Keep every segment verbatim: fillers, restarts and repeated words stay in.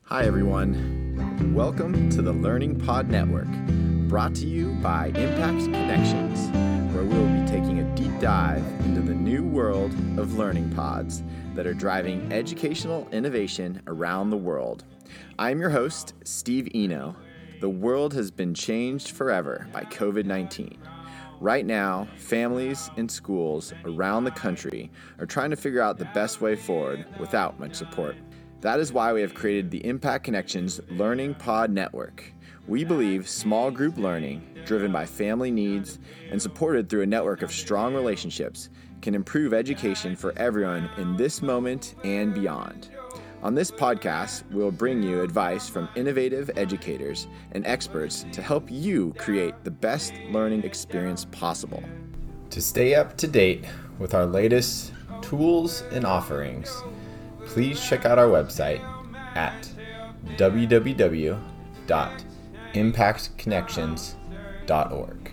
Hi, everyone. Welcome to the Learning Pod Network, brought to you by Impact Connections, where we will be taking a deep dive into the new world of learning pods that are driving educational innovation around the world. I'm your host, Steve Eno. The world has been changed forever by covid nineteen. Right now, families and schools around the country are trying to figure out the best way forward without much support. That is why we have created the Impact Connections Learning Pod Network. We believe small group learning, driven by family needs and supported through a network of strong relationships, can improve education for everyone in this moment and beyond. On this podcast, we'll bring you advice from innovative educators and experts to help you create the best learning experience possible. To stay up to date with our latest tools and offerings, please check out our website at w w w dot impact connections dot org.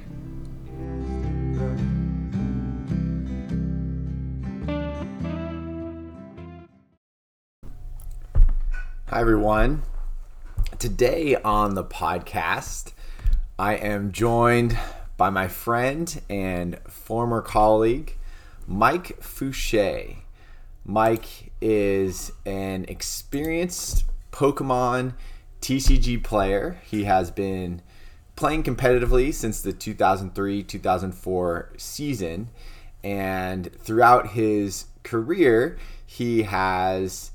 Hi, everyone. Today on the podcast, I am joined by my friend and former colleague, Mike Fouché. Mike is an experienced Pokemon T C G player. He has been playing competitively since the two thousand three two thousand four season, and throughout his career, he has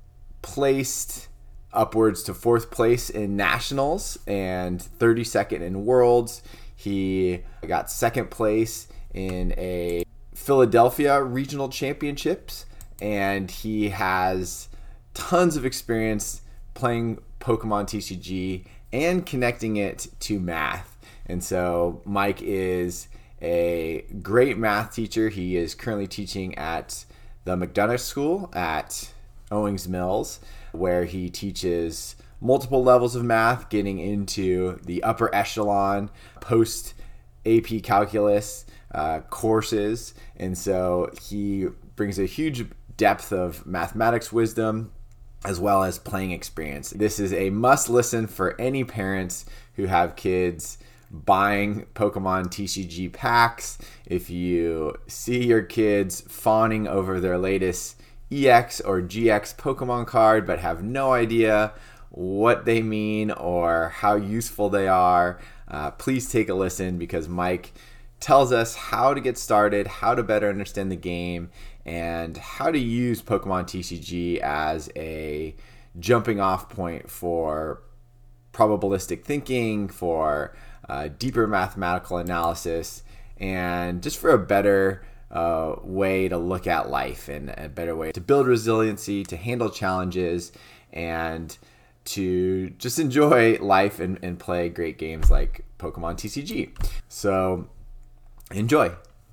placed upwards to fourth place in nationals and thirty-second in worlds. He got second place in a Philadelphia regional championships, and he has tons of experience playing Pokemon T C G and connecting it to math. And so Mike is a great math teacher. He is currently teaching at the McDonough School at Owings Mills, where he teaches multiple levels of math, getting into the upper echelon post A P calculus uh, courses. And so he brings a huge depth of mathematics wisdom as well as playing experience. This is a must listen for any parents who have kids buying Pokemon T C G packs. If you see your kids fawning over their latest E X or G X Pokemon card but have no idea what they mean or how useful they are, uh, please take a listen, because Mike tells us how to get started, how to better understand the game, and how to use Pokemon T C G as a jumping off point for probabilistic thinking, for uh, deeper mathematical analysis, and just for a better uh, way to look at life and a better way to build resiliency, to handle challenges, and to just enjoy life and, and play great games like Pokemon T C G. So enjoy.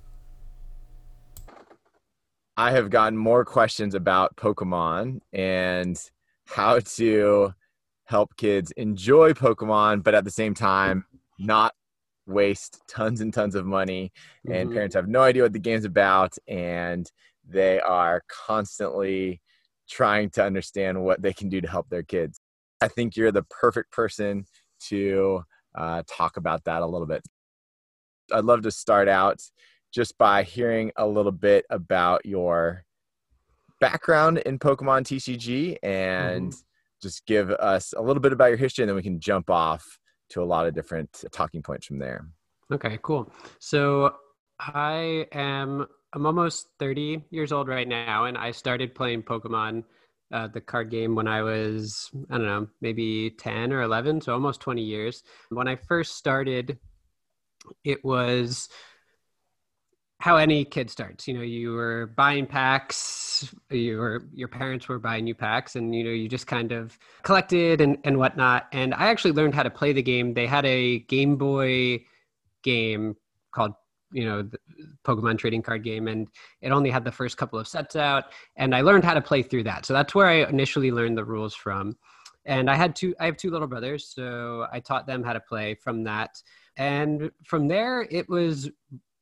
I have gotten more questions about Pokemon and how to help kids enjoy Pokemon, but at the same time, not waste tons and tons of money. Mm-hmm. And parents have no idea what the game's about, and they are constantly trying to understand what they can do to help their kids. I think you're the perfect person to uh, talk about that a little bit. I'd love to start out just by hearing a little bit about your background in Pokemon T C G, and mm-hmm. just give us a little bit about your history, and then we can jump off to a lot of different talking points from there. Okay, cool. So I am, I'm almost thirty years old right now, and I started playing Pokemon, uh, the card game, when I was, I don't know, maybe ten or eleven, so almost twenty years. When I first started, it was how any kid starts. You know, you were buying packs, you were, your parents were buying you packs, and, you know, you just kind of collected and, and whatnot. And I actually learned how to play the game. They had a Game Boy game called, you know, the Pokemon trading card game, and it only had the first couple of sets out, and I learned how to play through that. So that's where I initially learned the rules from. And I had two, I have two little brothers, so I taught them how to play from that. And from there, it was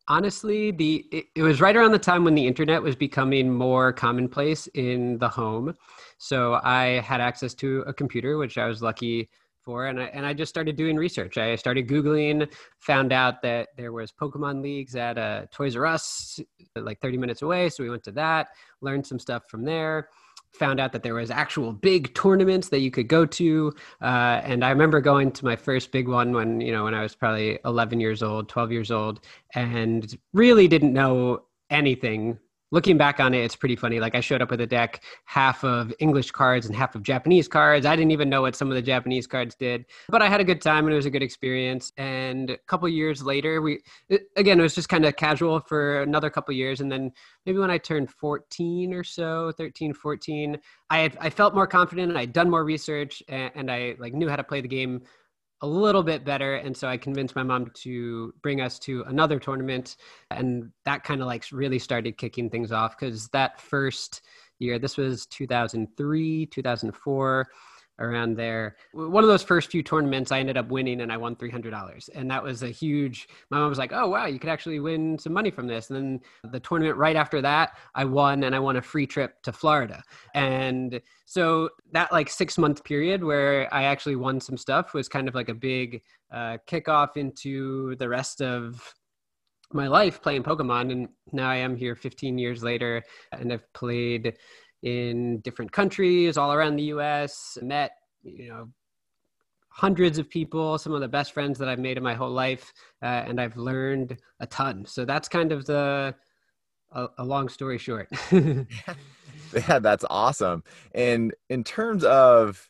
Honestly, the it, it was right around the time when the internet was becoming more commonplace in the home. So I had access to a computer, which I was lucky for, and I and I just started doing research. I started Googling, found out that there was Pokemon leagues at uh, Toys R Us, like thirty minutes away. So we went to that, learned some stuff from there. Found out that there was actual big tournaments that you could go to, uh, and I remember going to my first big one when you know when I was probably eleven years old, twelve years old, and really didn't know anything. Looking back on it, it's pretty funny. Like I showed up with a deck, half of English cards and half of Japanese cards. I didn't even know what some of the Japanese cards did, but I had a good time and it was a good experience. And a couple years later, we it, again it was just kind of casual for another couple years, and then maybe when I turned fourteen or so, thirteen, fourteen, I had, I felt more confident and I'd done more research and, and I like knew how to play the game a little bit better. And so I convinced my mom to bring us to another tournament. And that kind of like really started kicking things off because that first year, this was two thousand three, two thousand four, around there. One of those first few tournaments I ended up winning and I won three hundred dollars. And that was a huge, my mom was like, oh, wow, you could actually win some money from this. And then the tournament right after that, I won and I won a free trip to Florida. And so that like six month period where I actually won some stuff was kind of like a big uh, kickoff into the rest of my life playing Pokemon. And now I am here fifteen years later and I've played in different countries all around the U S, met, you know, hundreds of people, some of the best friends that I've made in my whole life, uh, and I've learned a ton. So that's kind of the, a, a long story short. Yeah, that's awesome. And in terms of,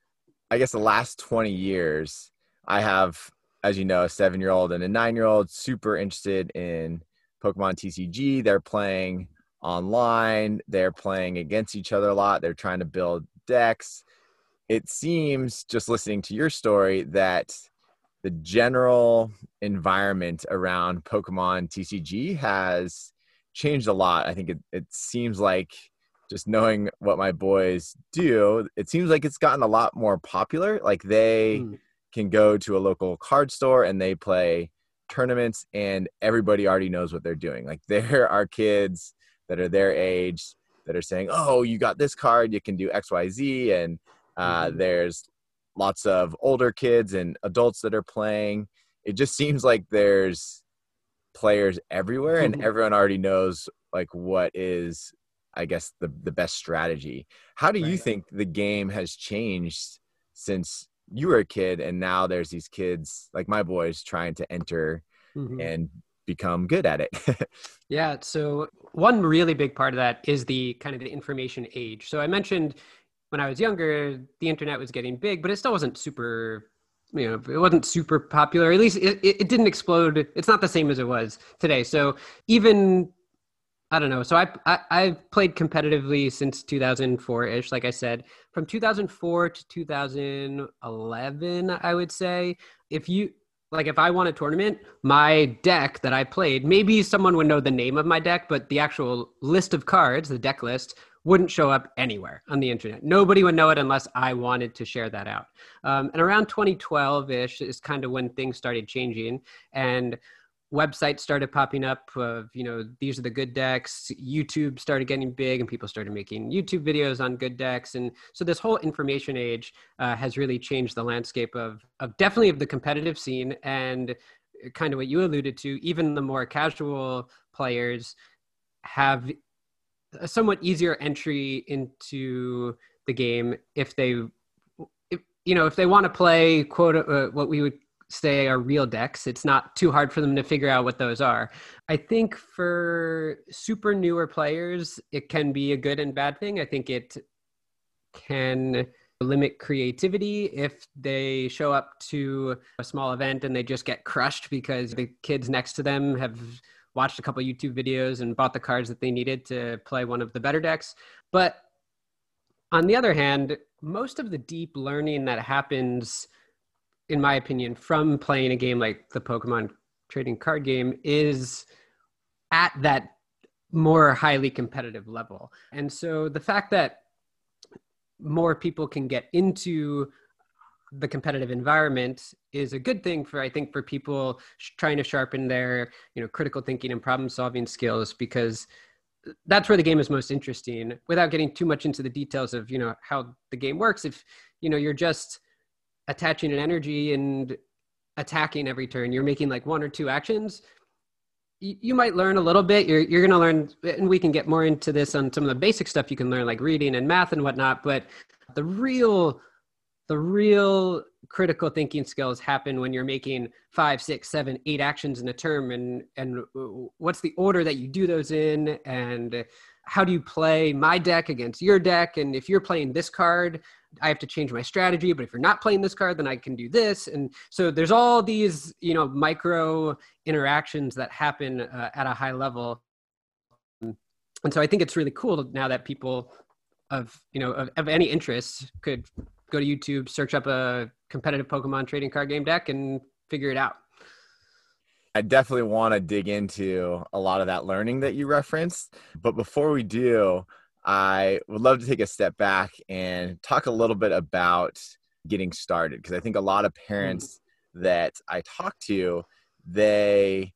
I guess, the last twenty years, I have, as you know, a seven-year-old and a nine-year-old super interested in Pokemon T C G. They're playing online. They're playing against each other a lot. They're trying to build decks. It seems, just listening to your story, that the general environment around Pokemon T C G has changed a lot. I think it, it seems like, just knowing what my boys do, it seems like it's gotten a lot more popular. Like they mm. can go to a local card store and they play tournaments and everybody already knows what they're doing. Like there are kids that are their age that are saying, oh, you got this card, you can do X, Y, Z. And uh, mm-hmm. there's lots of older kids and adults that are playing. It just seems like there's players everywhere and everyone already knows like what is, I guess, the, the best strategy. How do right. you think the game has changed since you were a kid and now there's these kids like my boys trying to enter mm-hmm. and become good at it? Yeah. So one really big part of that is the kind of the information age. So I mentioned when I was younger, the internet was getting big, but it still wasn't super, you know, it wasn't super popular. At least it, it didn't explode. It's not the same as it was today. So even, I don't know. So I, I, I've played competitively since two thousand four-ish, like I said. From two thousand four to two thousand eleven, I would say, if you, like if I won a tournament, my deck that I played, maybe someone would know the name of my deck, but the actual list of cards, the deck list, wouldn't show up anywhere on the internet. Nobody would know it unless I wanted to share that out. Um, and around twenty twelve-ish is kind of when things started changing and websites started popping up of, you know, these are the good decks. YouTube started getting big and people started making YouTube videos on good decks. And so this whole information age uh, has really changed the landscape of, of definitely of the competitive scene and kind of what you alluded to, even the more casual players have a somewhat easier entry into the game if they, if, you know, if they want to play quote, uh, what we would say are real decks. It's not too hard for them to figure out what those are. I think for super newer players, it can be a good and bad thing. I think it can limit creativity if they show up to a small event and they just get crushed because the kids next to them have watched a couple YouTube videos and bought the cards that they needed to play one of the better decks. But on the other hand, most of the deep learning that happens, in my opinion, from playing a game like the Pokemon trading card game is at that more highly competitive level. And so the fact that more people can get into the competitive environment is a good thing for, I think, for people sh- trying to sharpen their, you know, critical thinking and problem solving skills, because that's where the game is most interesting. Without getting too much into the details of, you know, how the game works, if, you know, you're just attaching an energy and attacking every turn, you're making like one or two actions, you, you might learn a little bit. You're, you're going to learn, and we can get more into this on some of the basic stuff you can learn, like reading and math and whatnot. But the real, the real critical thinking skills happen when you're making five, six, seven, eight actions in a term, and and what's the order that you do those in, and how do you play my deck against your deck, and if you're playing this card, I have to change my strategy, but if you're not playing this card, then I can do this. And so there's all these, you know, micro interactions that happen uh, at a high level. And so I think it's really cool now that people of, you know, of, of any interest could go to YouTube, search up a competitive Pokemon trading card game deck and figure it out. I definitely want to dig into a lot of that learning that you referenced. But before we do, I would love to take a step back and talk a little bit about getting started. Because I think a lot of parents mm. that I talk to, they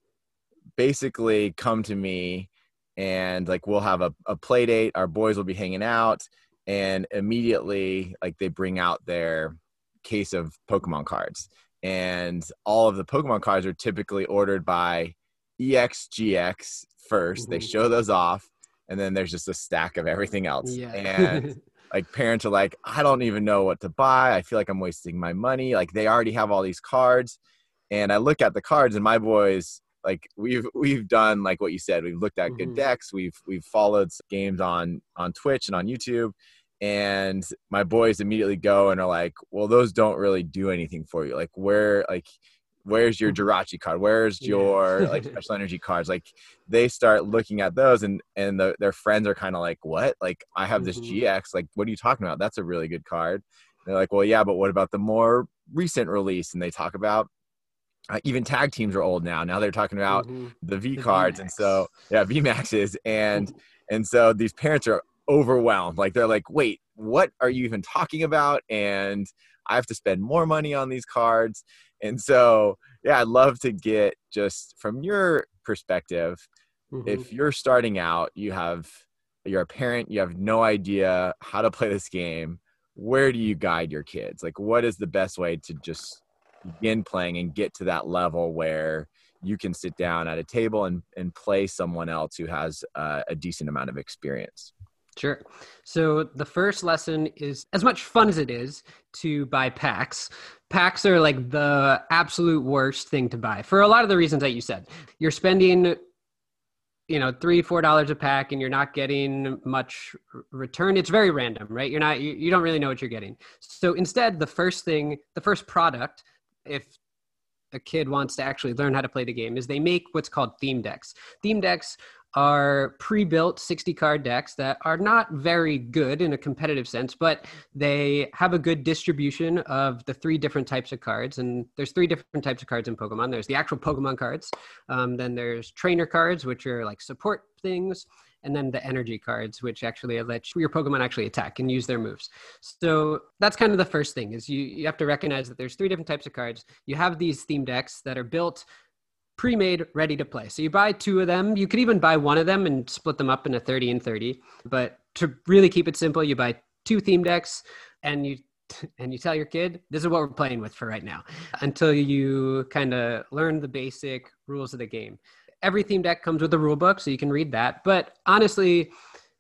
basically come to me and like, we'll have a, a play date. Our boys will be hanging out, and immediately like they bring out their case of Pokemon cards. And all of the Pokemon cards are typically ordered by E X G X first. Mm-hmm. They show those off, and then there's just a stack of everything else. Yeah. And like parents are like, I don't even know what to buy. I feel like I'm wasting my money. Like they already have all these cards. And I look at the cards, and my boys, like we've we've done like what you said. We've looked at mm-hmm. good decks. We've we've followed games on on Twitch and on YouTube. And my boys immediately go and are like, well, those don't really do anything for you. Like where, like, where's your Jirachi card? Where's your yeah. like special energy cards? Like they start looking at those, and, and the, their friends are kind of like, what? Like I have this mm-hmm. G X, like, what are you talking about? That's a really good card. And they're like, well, yeah, but what about the more recent release? And they talk about uh, even tag teams are old now. Now they're talking about mm-hmm. the V the cards. V MAX. And so, yeah, V MAXs. And, and so these parents are overwhelmed. Like they're like, wait, what are you even talking about? And I have to spend more money on these cards. And so, yeah, I'd love to get just from your perspective, mm-hmm. if you're starting out, you have, you're a parent, you have no idea how to play this game. Where do you guide your kids? Like, what is the best way to just begin playing and get to that level where you can sit down at a table and, and play someone else who has uh, a decent amount of experience? Sure. So the first lesson is, as much fun as it is to buy packs, packs are like the absolute worst thing to buy for a lot of the reasons that you said. You're spending, you know, three, four dollars a pack, and you're not getting much return. It's very random, right? You're not, you, you don't really know what you're getting. So instead, the first thing, the first product, if a kid wants to actually learn how to play the game, is they make what's called theme decks. Theme decks are pre-built sixty card decks that are not very good in a competitive sense, but they have a good distribution of the three different types of cards. And there's three different types of cards in Pokemon. There's the actual Pokemon cards. Um, then there's trainer cards, which are like support things. And then the energy cards, which actually let your Pokemon actually attack and use their moves. So that's kind of the first thing, is you, you have to recognize that there's three different types of cards. You have these theme decks that are built pre-made, ready to play. So you buy two of them. You could even buy one of them and split them up in a thirty and thirty. But to really keep it simple, you buy two theme decks, and you and you tell your kid, this is what we're playing with for right now, until you kind of learn the basic rules of the game. Every theme deck comes with a rule book, so you can read that. But honestly,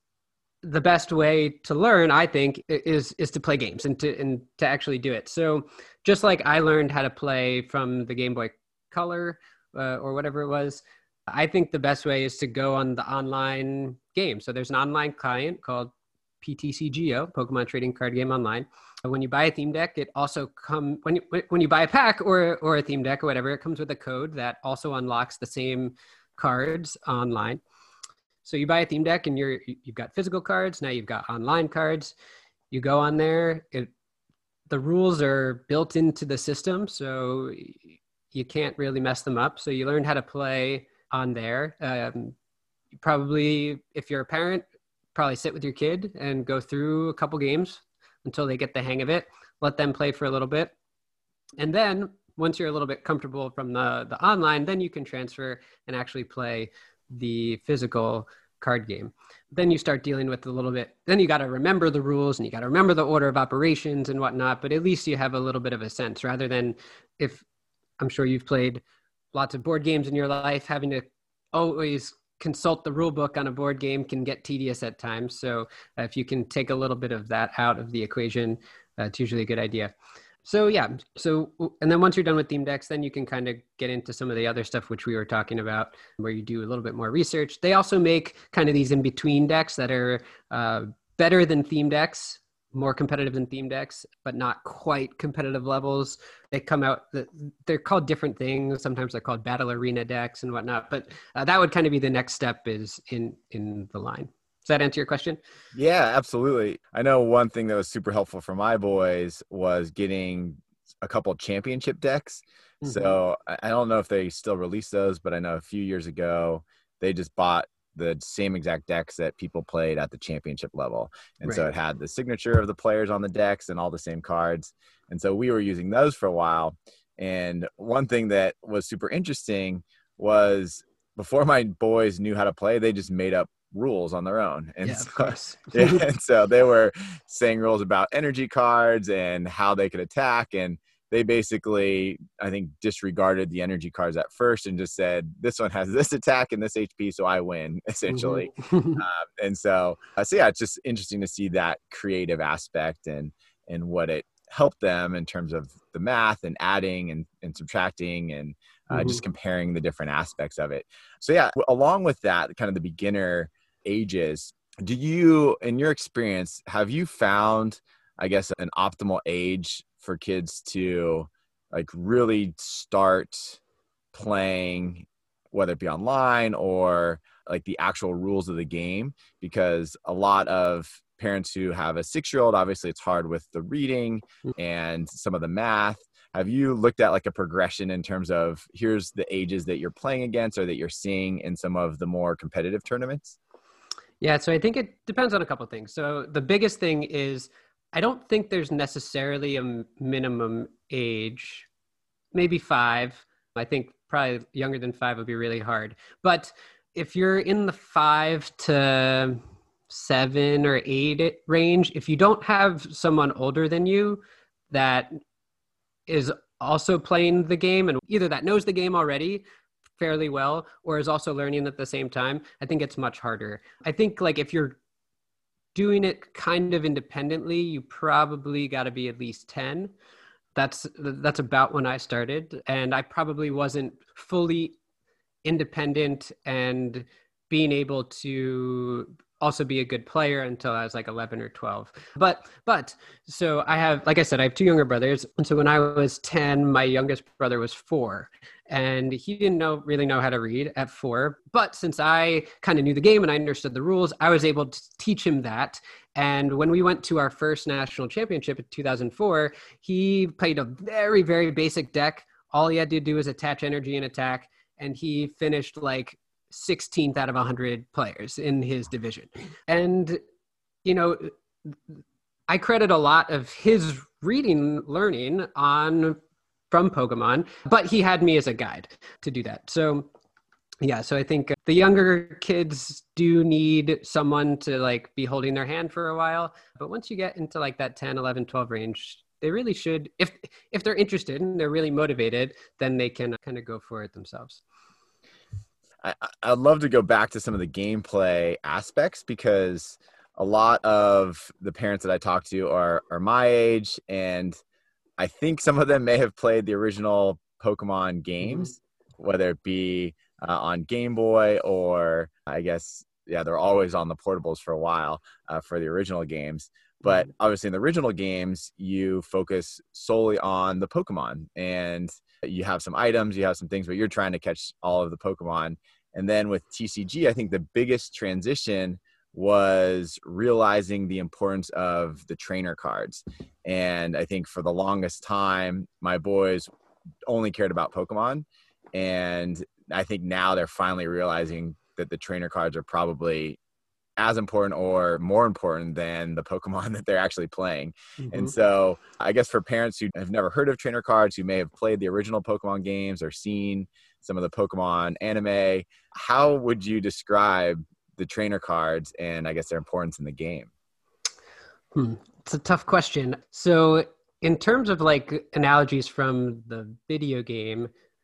the best way to learn, I think, is is to play games and to and to actually do it. So just like I learned how to play from the Game Boy Color, Uh, or whatever it was, I think the best way is to go on the online game. So there's an online client called P T C G O, Pokemon Trading Card Game Online. When you buy a theme deck, it also come when you, when you buy a pack or or a theme deck or whatever, it comes with a code that also unlocks the same cards online. So you buy a theme deck and you're you've got physical cards. Now you've got online cards. You go on there. It, the rules are built into the system, so you can't really mess them up. So you learn how to play on there. Um, you probably, if you're a parent, probably sit with your kid and go through a couple games until they get the hang of it. Let them play for a little bit. And then once you're a little bit comfortable from the, the online, then you can transfer and actually play the physical card game. Then you start dealing with a little bit, then you got to remember the rules and you got to remember the order of operations and whatnot, but at least you have a little bit of a sense rather than if I'm sure you've played lots of board games in your life, having to always consult the rule book on a board game can get tedious at times. So uh, if you can take a little bit of that out of the equation, uh, it's usually a good idea. So yeah, so, and then once you're done with theme decks, then you can kind of get into some of the other stuff, which we were talking about, where you do a little bit more research. They also make kind of these in-between decks that are uh, better than theme decks, more competitive than theme decks, but not quite competitive levels. They come out, they're called different things. Sometimes they're called battle arena decks and whatnot, but uh, that would kind of be the next step is in, in the line. Does that answer your question? Yeah, absolutely. I know one thing that was super helpful for my boys was getting a couple championship decks. Mm-hmm. So I don't know if they still release those, but I know a few years ago, they just bought the same exact decks that people played at the championship level. And right. So it had the signature of the players on the decks and all the same cards. And so we were using those for a while. And one thing that was super interesting was before my boys knew how to play, they just made up rules on their own. And yeah, so, of course. yeah, and so they were saying rules about energy cards and how they could attack. And they basically, I think, disregarded the energy cards at first and just said, this one has this attack and this H P, so I win, essentially. Mm-hmm. um, and so, uh, so yeah, it's just interesting to see that creative aspect and and what it helped them in terms of the math and adding and, and subtracting and uh, mm-hmm. just comparing the different aspects of it. So yeah, along with that, kind of the beginner ages, do you, in your experience, have you found, I guess, an optimal age for kids to like really start playing, whether it be online or like the actual rules of the game? Because a lot of parents who have a six-year-old, obviously it's hard with the reading and some of the math. Have you looked at like a progression in terms of here's the ages that you're playing against or that you're seeing in some of the more competitive tournaments? Yeah, so I think it depends on a couple of things. So the biggest thing is I don't think there's necessarily a minimum age, maybe five. I think probably younger than five would be really hard. But if you're in the five to seven or eight range, if you don't have someone older than you that is also playing the game and either that knows the game already fairly well or is also learning at the same time, I think it's much harder. I think like if you're doing it kind of independently, you probably got to be at least ten. That's that's about when I started, and I probably wasn't fully independent and being able to also be a good player until I was like eleven or twelve. But, but so I have, like I said, I have two younger brothers. And so when I was ten, my youngest brother was four and he didn't know, really know how to read at four. But since I kind of knew the game and I understood the rules, I was able to teach him that. And when we went to our first national championship in two thousand four, he played a very, very basic deck. All he had to do was attach energy and attack. And he finished like sixteenth out of one hundred players in his division. And, you know, I credit a lot of his reading learning on from Pokemon, but he had me as a guide to do that. So yeah, so I think the younger kids do need someone to like be holding their hand for a while. But once you get into like that ten, eleven, twelve range, they really should, if if they're interested and they're really motivated, then they can kind of go for it themselves. I, I'd love to go back to some of the gameplay aspects because a lot of the parents that I talk to are, are my age, and I think some of them may have played the original Pokemon games, mm-hmm. whether it be uh, on Game Boy or I guess, yeah, they're always on the portables for a while uh, for the original games. But obviously in the original games, you focus solely on the Pokemon and you have some items, you have some things, but you're trying to catch all of the Pokemon. And then with T C G, I think the biggest transition was realizing the importance of the trainer cards. And I think for the longest time, my boys only cared about Pokemon. And I think now they're finally realizing that the trainer cards are probably as important or more important than the Pokemon that they're actually playing. Mm-hmm. And so I guess for parents who have never heard of trainer cards, who may have played the original Pokemon games or seen some of the Pokemon anime, how would you describe the trainer cards and I guess their importance in the game? Hmm. It's a tough question. So in terms of like analogies from the video game,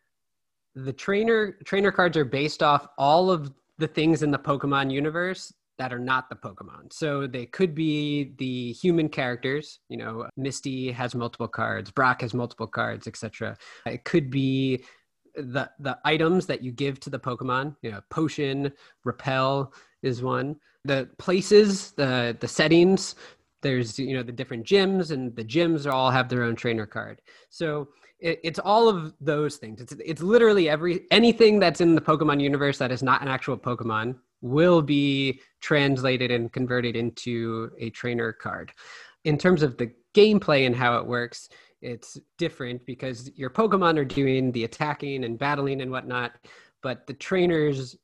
the trainer trainer cards are based off all of the things in the Pokemon universe that are not the Pokemon. So they could be the human characters, you know, Misty has multiple cards, Brock has multiple cards, et cetera. It could be the the items that you give to the Pokemon, you know, potion, repel is one. The places, the the settings, there's, you know, the different gyms, and the gyms all have their own trainer card. So it, it's all of those things. It's it's literally every anything that's in the Pokemon universe that is not an actual Pokemon will be translated and converted into a trainer card. In terms of the gameplay and how it works, it's different because your Pokemon are doing the attacking and battling and whatnot, but the trainers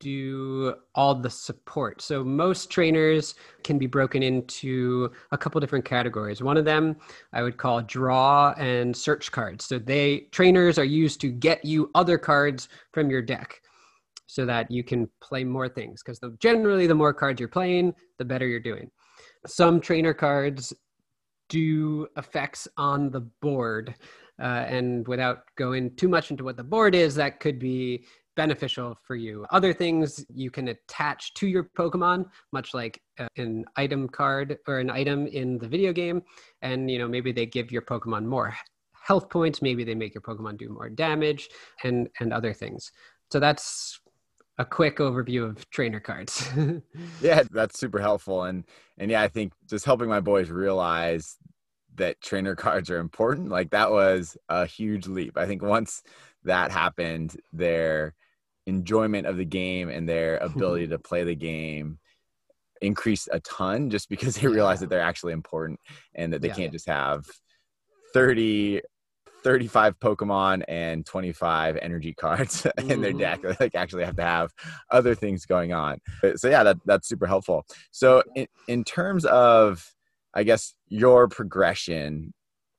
do all the support. So most trainers can be broken into a couple different categories. One of them I would call draw and search cards. So they trainers are used to get you other cards from your deck so that you can play more things, because the, generally the more cards you're playing, the better you're doing. Some trainer cards do effects on the board, uh, and without going too much into what the board is, that could be beneficial for you. Other things you can attach to your Pokemon, much like uh, an item card or an item in the video game, and you know, maybe they give your Pokemon more health points, maybe they make your Pokemon do more damage, and and other things. So that's a quick overview of trainer cards. Yeah, that's super helpful. And, and yeah, I think just helping my boys realize that trainer cards are important, like that was a huge leap. I think once that happened, their enjoyment of the game and their ability to play the game increased a ton, just because they realize that they're actually important and that they yeah. can't just have thirty thirty-five Pokemon and twenty-five energy cards mm-hmm. in their deck. They like actually have to have other things going on. So yeah, that, that's super helpful. So in, in terms of, I guess, your progression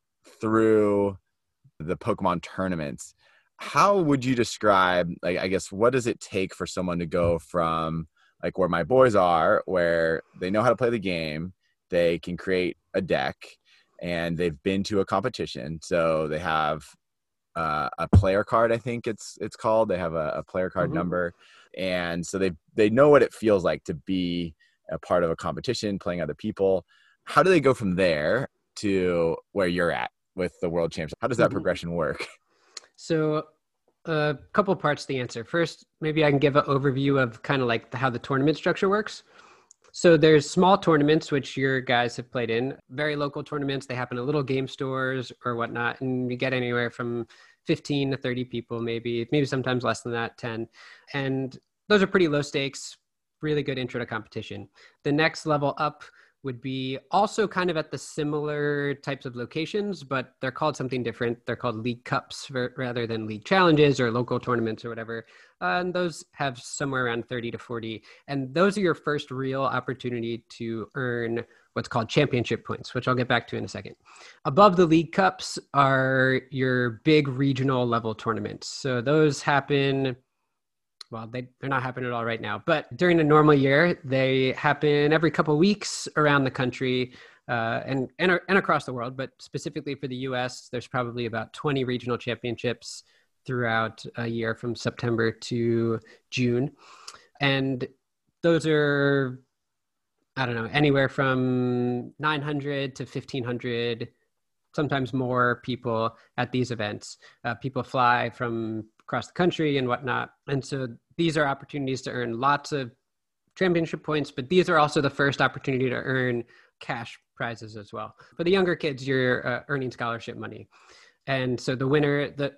through the Pokemon tournaments, how would you describe, like, I guess, what does it take for someone to go from like where my boys are, where they know how to play the game, they can create a deck, and they've been to a competition, so they have uh, a player card, I think it's it's called. They have a, a player card mm-hmm. number, and so they they know what it feels like to be a part of a competition, playing other people. How do they go from there to where you're at with the World Championship? How does that mm-hmm. progression work? So a couple parts to the answer. First, maybe I can give an overview of kind of like the, how the tournament structure works. So there's small tournaments, which your guys have played in, very local tournaments. They happen at little game stores or whatnot, and you get anywhere from fifteen to thirty people, maybe, maybe sometimes less than that, ten. And those are pretty low stakes, really good intro to competition. The next level up would be also kind of at the similar types of locations, but they're called something different. They're called League Cups for, rather than League Challenges or local tournaments or whatever. Uh, and those have somewhere around thirty to forty. And those are your first real opportunity to earn what's called championship points, which I'll get back to in a second. Above the League Cups are your big regional level tournaments. So those happen... Well, they, they're not happening at all right now, but during a normal year, they happen every couple of weeks around the country uh, and, and, and across the world. But specifically for the U S, there's probably about twenty regional championships throughout a year from September to June. And those are, I don't know, anywhere from nine hundred to fifteen hundred, sometimes more people at these events. Uh, people fly from across the country and whatnot. And so these are opportunities to earn lots of championship points, but these are also the first opportunity to earn cash prizes as well. For the younger kids, you're uh, earning scholarship money. And so the winner, the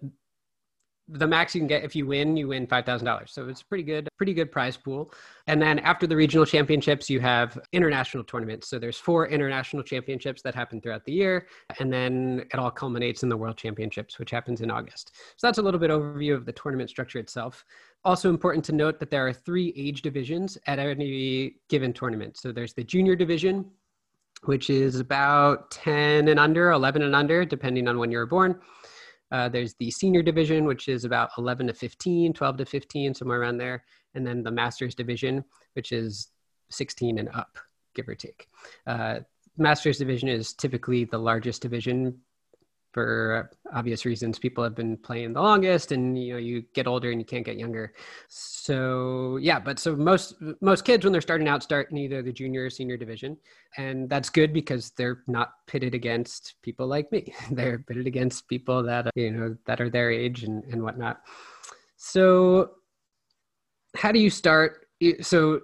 the max you can get if you win, you win five thousand dollars. So it's pretty good, pretty good prize pool. And then after the regional championships, you have international tournaments. So there's four international championships that happen throughout the year. And then it all culminates in the World Championships, which happens in August. So that's a little bit overview of the tournament structure itself. Also important to note that there are three age divisions at any given tournament. So there's the junior division, which is about ten and under, eleven and under, depending on when you were born. Uh, there's the senior division, which is about eleven to fifteen, twelve to fifteen, somewhere around there. And then the masters division, which is sixteen and up, give or take. Uh, masters division is typically the largest division for obvious reasons. People have been playing the longest, and you know, you get older and you can't get younger. So yeah, but so most most kids when they're starting out start in either the junior or senior division, and that's good because they're not pitted against people like me. They're pitted against people that you know that are their age and and whatnot. So how do you start? So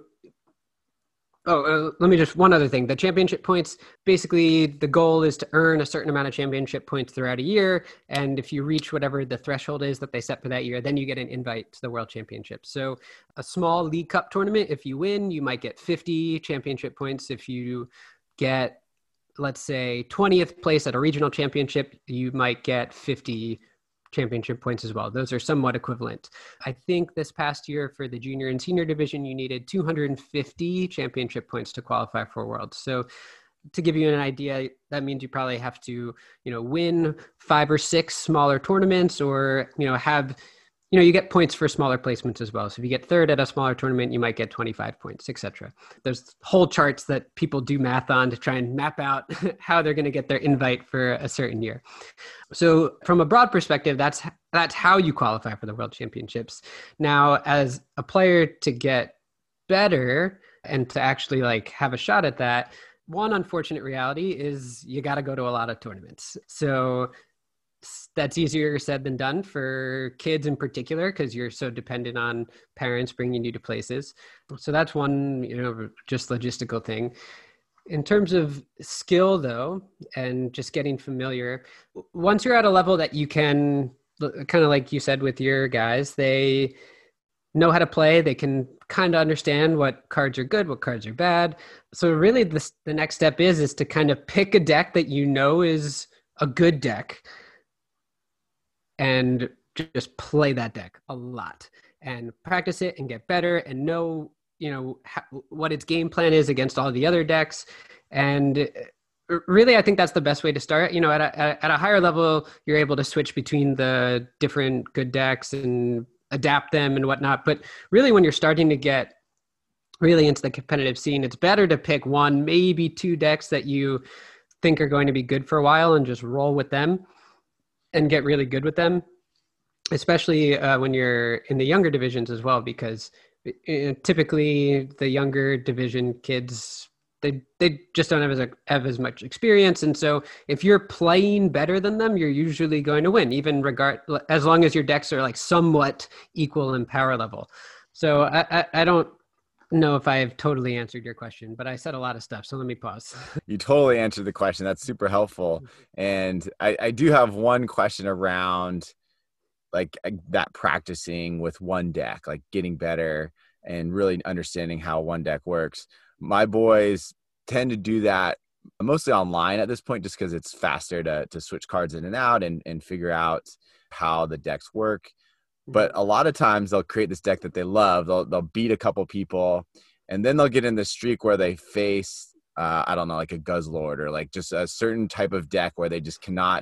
Oh, uh, let me just, one other thing. The championship points, basically the goal is to earn a certain amount of championship points throughout a year. And if you reach whatever the threshold is that they set for that year, then you get an invite to the World Championship. So a small League Cup tournament, if you win, you might get fifty championship points. If you get, let's say, twentieth place at a regional championship, you might get fifty championship points as well. Those are somewhat equivalent. I think this past year for the junior and senior division, you needed two hundred fifty championship points to qualify for Worlds. So to give you an idea, that means you probably have to, you know, win five or six smaller tournaments, or, you know, have, you know, you get points for smaller placements as well. So if you get third at a smaller tournament, you might get twenty-five points, et cetera. There's whole charts that people do math on to try and map out how they're going to get their invite for a certain year. So from a broad perspective, that's that's how you qualify for the World Championships. Now, as a player, to get better and to actually like have a shot at that, one unfortunate reality is you got to go to a lot of tournaments. So that's easier said than done for kids in particular, because you're so dependent on parents bringing you to places. So that's one, you know, just logistical thing. In terms of skill, though, and just getting familiar, once you're at a level that you can, kind of like you said with your guys, they know how to play. They can kind of understand what cards are good, what cards are bad. So really this, the next step is, is to kind of pick a deck that you know is a good deck and just play that deck a lot and practice it and get better and know, you know, how, what its game plan is against all the other decks. And really, I think that's the best way to start. You know, at a, at a higher level, you're able to switch between the different good decks and adapt them and whatnot. But really, when you're starting to get really into the competitive scene, it's better to pick one, maybe two decks that you think are going to be good for a while and just roll with them and get really good with them, especially uh, when you're in the younger divisions as well, because uh, typically the younger division kids, they they just don't have as, a, have as much experience. And so if you're playing better than them, you're usually going to win, even regard as long as your decks are like somewhat equal in power level. So I, I, I don't know if I've totally answered your question, but I said a lot of stuff. So let me pause. You totally answered the question. That's super helpful. And I, I do have one question around like that practicing with one deck, like getting better and really understanding how one deck works. My boys tend to do that mostly online at this point, just because it's faster to to switch cards in and out and, and figure out how the decks work. But a lot of times they'll create this deck that they love. They'll they'll beat a couple people, and then they'll get in this streak where they face, uh, I don't know, like a Guzzlord or like just a certain type of deck where they just cannot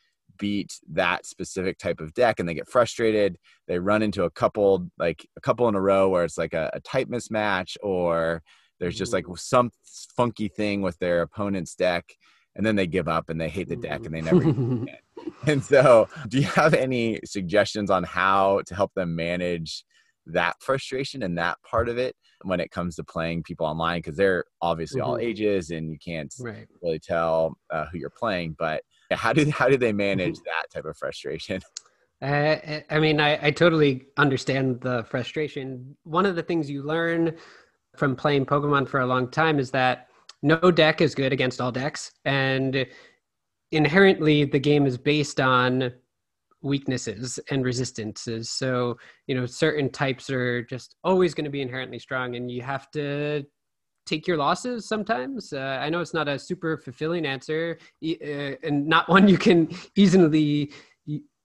beat that specific type of deck, and they get frustrated. They run into a couple, like a couple in a row where it's like a, a type mismatch, or there's just like some funky thing with their opponent's deck, and then they give up and they hate the deck and they never use it again. And so do you have any suggestions on how to help them manage that frustration and that part of it when it comes to playing people online? Because they're obviously mm-hmm. all ages and you can't right. really tell uh, who you're playing, but how do, how do they manage mm-hmm. that type of frustration? Uh, I mean, I, I totally understand the frustration. One of the things you learn from playing Pokemon for a long time is that no deck is good against all decks. And inherently, the game is based on weaknesses and resistances. So, you know, certain types are just always going to be inherently strong, and you have to take your losses sometimes. Uh, I know it's not a super fulfilling answer, uh, and not one you can easily, you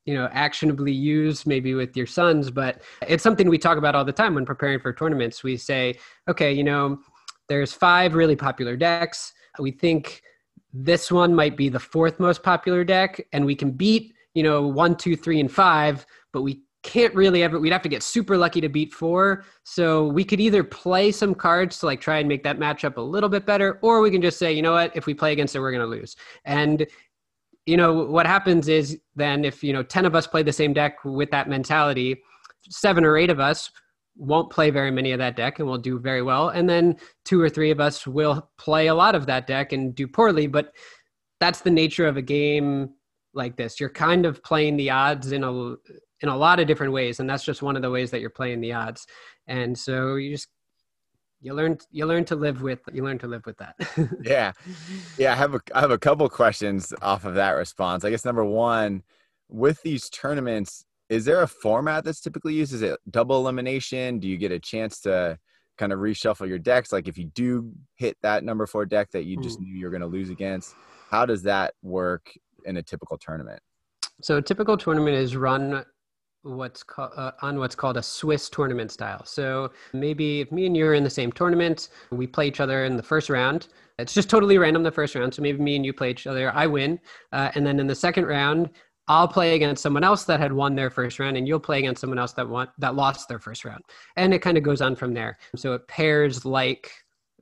you know, actionably use maybe with your sons, but it's something we talk about all the time when preparing for tournaments. We say, okay, you know, there's five really popular decks. We think this one might be the fourth most popular deck, and we can beat, you know, one, two, three, and five, but we can't really ever, we'd have to get super lucky to beat four. So we could either play some cards to like try and make that matchup a little bit better, or we can just say, you know what, if we play against it, we're going to lose. And, you know, what happens is then if, you know, ten of us play the same deck with that mentality, seven or eight of us won't play very many of that deck and will do very well. And then two or three of us will play a lot of that deck and do poorly. But that's the nature of a game like this. You're kind of playing the odds in a, in a lot of different ways. And that's just one of the ways that you're playing the odds. And so you just, you learn, you learn to live with, you learn to live with that. Yeah. Yeah. I have a, I have a couple questions off of that response. I guess number one, with these tournaments, is there a format that's typically used? Is it double elimination? Do you get a chance to kind of reshuffle your decks? Like if you do hit that number four deck that you just knew you're going to lose against, how does that work in a typical tournament? So a typical tournament is run what's called uh, on what's called a Swiss tournament style. So maybe if me and you are in the same tournament, we play each other in the first round. It's just totally random the first round. So maybe me and you play each other, I win. Uh, and then in the second round, I'll play against someone else that had won their first round, and you'll play against someone else that won, that lost their first round. And it kind of goes on from there. So it pairs like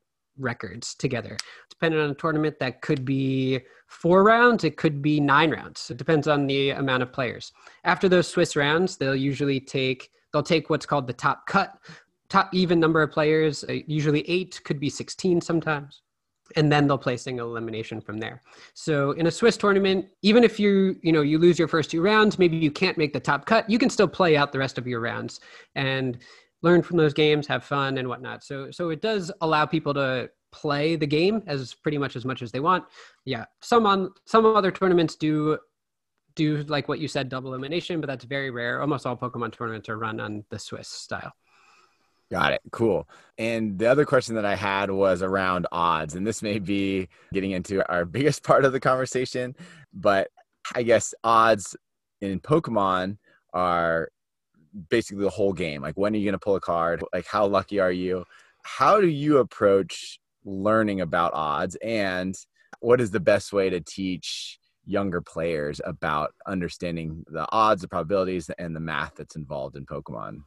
records together. Depending on a tournament, that could be four rounds, it could be nine rounds. It depends on the amount of players. After those Swiss rounds, they'll usually take, they'll take what's called the top cut, top even number of players, uh, usually eight, could be sixteen sometimes. And then they'll play single elimination from there. So in a Swiss tournament, even if you, you know, you lose your first two rounds, maybe you can't make the top cut, you can still play out the rest of your rounds and learn from those games, have fun and whatnot. So, so it does allow people to play the game as pretty much as much as they want. Yeah. Some on some other tournaments do, do like what you said, double elimination, but that's very rare. Almost all Pokemon tournaments are run on the Swiss style. Got it. Cool. And the other question that I had was around odds. And this may be getting into our biggest part of the conversation, but I guess odds in Pokemon are basically the whole game. Like, when are you going to pull a card? Like, how lucky are you? How do you approach learning about odds? And what is the best way to teach younger players about understanding the odds, the probabilities, and the math that's involved in Pokemon?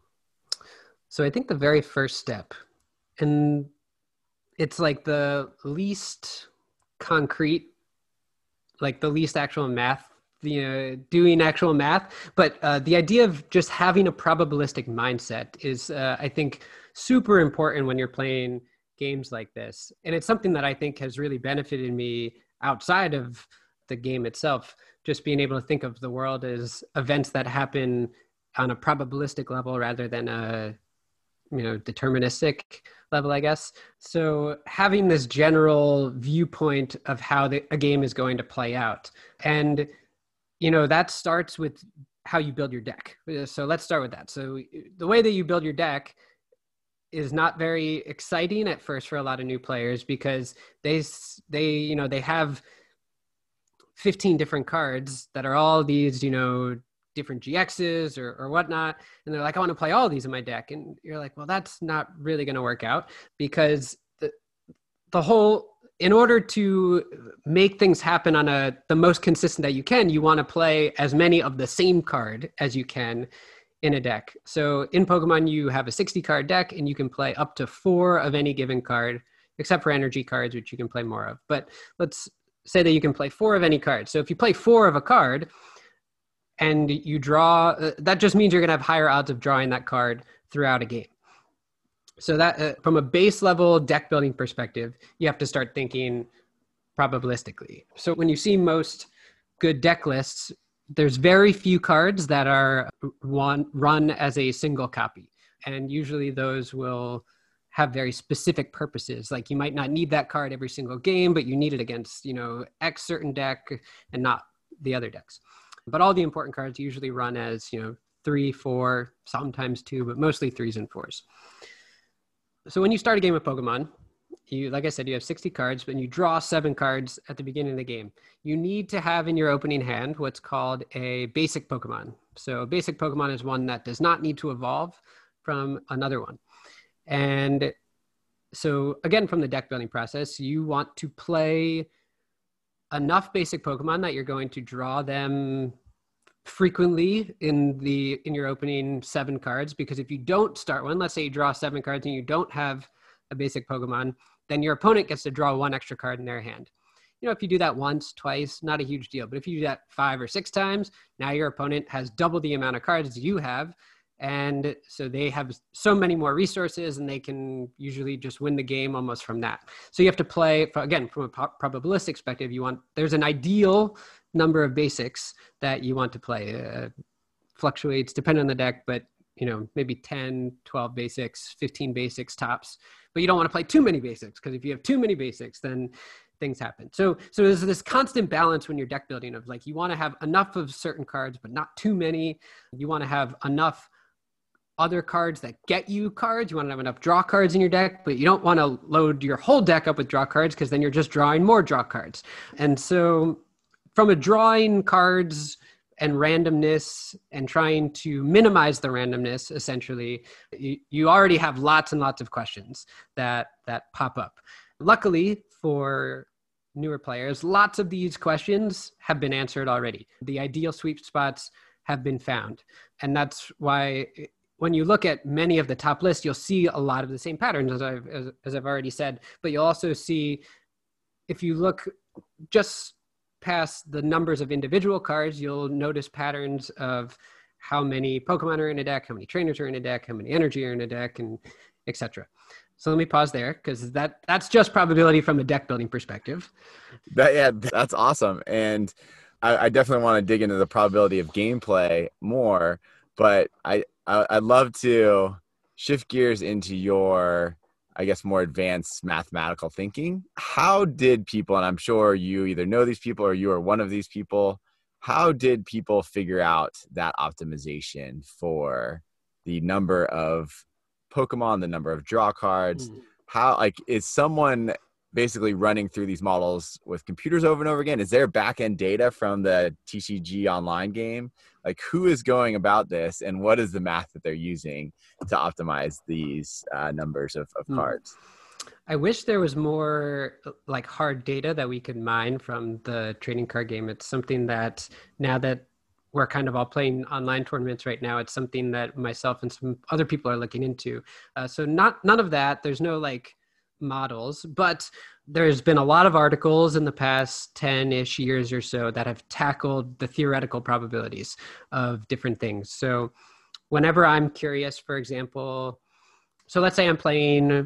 So I think the very first step, and it's like the least concrete, like the least actual math, you know, doing actual math, but uh, the idea of just having a probabilistic mindset is, uh, I think, super important when you're playing games like this. And it's something that I think has really benefited me outside of the game itself, just being able to think of the world as events that happen on a probabilistic level rather than a, you know, deterministic level, I guess. So having this general viewpoint of how the, a game is going to play out. And, you know, that starts with how you build your deck. So let's start with that. So the way that you build your deck is not very exciting at first for a lot of new players, because they, they, you know, they have fifteen different cards that are all these, you know, different G Xs or, or whatnot. And they're like, I want to play all these in my deck. And you're like, well, that's not really going to work out, because the, the whole, in order to make things happen on a, the most consistent that you can, you want to play as many of the same card as you can in a deck. So in Pokemon, you have a sixty card deck and you can play up to four of any given card, except for energy cards, which you can play more of. But let's say that you can play four of any card. So if you play four of a card, and you draw, uh, that just means you're going to have higher odds of drawing that card throughout a game. So that uh, from a base level deck building perspective, you have to start thinking probabilistically. So when you see most good deck lists, there's very few cards that are one, run as a single copy. And usually those will have very specific purposes. Like you might not need that card every single game, but you need it against, you know, X certain deck and not the other decks. But all the important cards usually run as, you know, three, four, sometimes two, but mostly threes and fours. So when you start a game of Pokemon, you, like I said, you have sixty cards, but you draw seven cards at the beginning of the game. You need to have in your opening hand what's called a basic Pokemon. So a basic Pokemon is one that does not need to evolve from another one. And so again, from the deck building process, you want to play enough basic Pokemon that you're going to draw them frequently in the in your opening seven cards, because if you don't start one, let's say you draw seven cards and you don't have a basic Pokemon, then your opponent gets to draw one extra card in their hand. You know, if you do that once, twice, not a huge deal. But if you do that five or six times, now your opponent has double the amount of cards you have. And so they have so many more resources, and they can usually just win the game almost from that. So you have to play, again, from a probabilistic perspective, you want, there's an ideal number of basics that you want to play. Uh, fluctuates depending on the deck, but you know, maybe ten, twelve basics, fifteen basics tops. But you don't want to play too many basics, because if you have too many basics, then things happen. So, so there's this constant balance when you're deck building of like, you want to have enough of certain cards, but not too many. You want to have enough other cards that get you cards. You want to have enough draw cards in your deck, but you don't want to load your whole deck up with draw cards, because then you're just drawing more draw cards. And so from a drawing cards and randomness and trying to minimize the randomness, essentially, you, you already have lots and lots of questions that, that pop up. Luckily for newer players, lots of these questions have been answered already. The ideal sweep spots have been found. And that's why when you look at many of the top lists, you'll see a lot of the same patterns, as I've, as, as I've already said. But you'll also see, if you look just past the numbers of individual cards, you'll notice patterns of how many Pokemon are in a deck, how many trainers are in a deck, how many energy are in a deck, and et cetera. So let me pause there, because that, that's just probability from a deck building perspective. That, yeah, that's awesome. And I, I definitely want to dig into the probability of gameplay more, but I, I, I'd love to shift gears into your, I guess, more advanced mathematical thinking. How did people, and I'm sure you either know these people or you are one of these people, how did people figure out that optimization for the number of Pokemon, the number of draw cards? Mm. How, like, is someone basically running through these models with computers over and over again? Is there back-end data from the T C G online game? Like, who is going about this, and what is the math that they're using to optimize these uh, numbers of, of cards? I wish there was more like hard data that we could mine from the trading card game. It's something that now that we're kind of all playing online tournaments right now, it's something that myself and some other people are looking into. Uh, so not none of that. There's no like models, but there's been a lot of articles in the past ten-ish years or so that have tackled the theoretical probabilities of different things. So whenever I'm curious, for example, so let's say I'm playing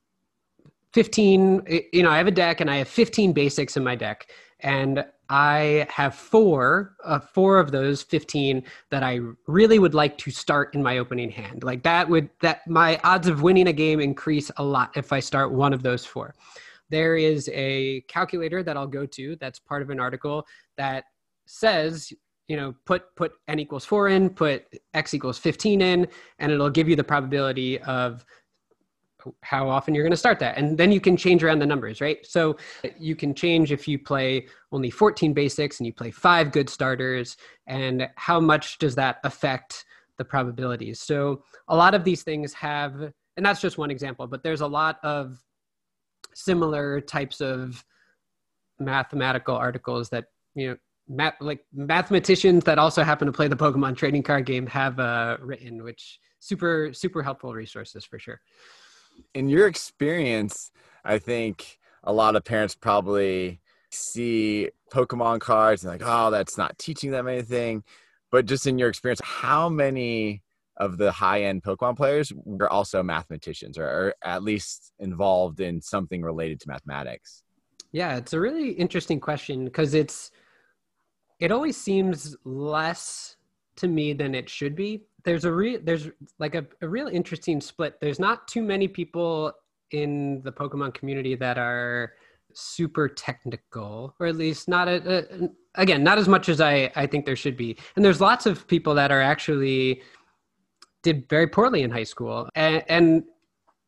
fifteen, you know, I have a deck and I have fifteen basics in my deck, and I have four, uh, four of those fifteen that I really would like to start in my opening hand. Like that would, that my odds of winning a game increase a lot if I start one of those four. There is a calculator that I'll go to that's part of an article that says, you know, put, put n equals four in, put x equals fifteen in, and it'll give you the probability of how often you're going to start that. And then you can change around the numbers, right? So you can change if you play only fourteen basics and you play five good starters, and how much does that affect the probabilities? So a lot of these things have, and that's just one example, but there's a lot of similar types of mathematical articles that, you know, math, like mathematicians that also happen to play the Pokemon trading card game have uh, written, which super, super helpful resources for sure. In your experience, I think a lot of parents probably see Pokemon cards and like, oh, that's not teaching them anything. But just in your experience, how many of the high-end Pokemon players were also mathematicians, or, or at least involved in something related to mathematics? Yeah, it's a really interesting question, because it's, it always seems less to me than it should be. There's a real, there's like a, a real interesting split. There's not too many people in the Pokemon community that are super technical, or at least not a, a again, not as much as I, I think there should be. And there's lots of people that are actually did very poorly in high school. And, and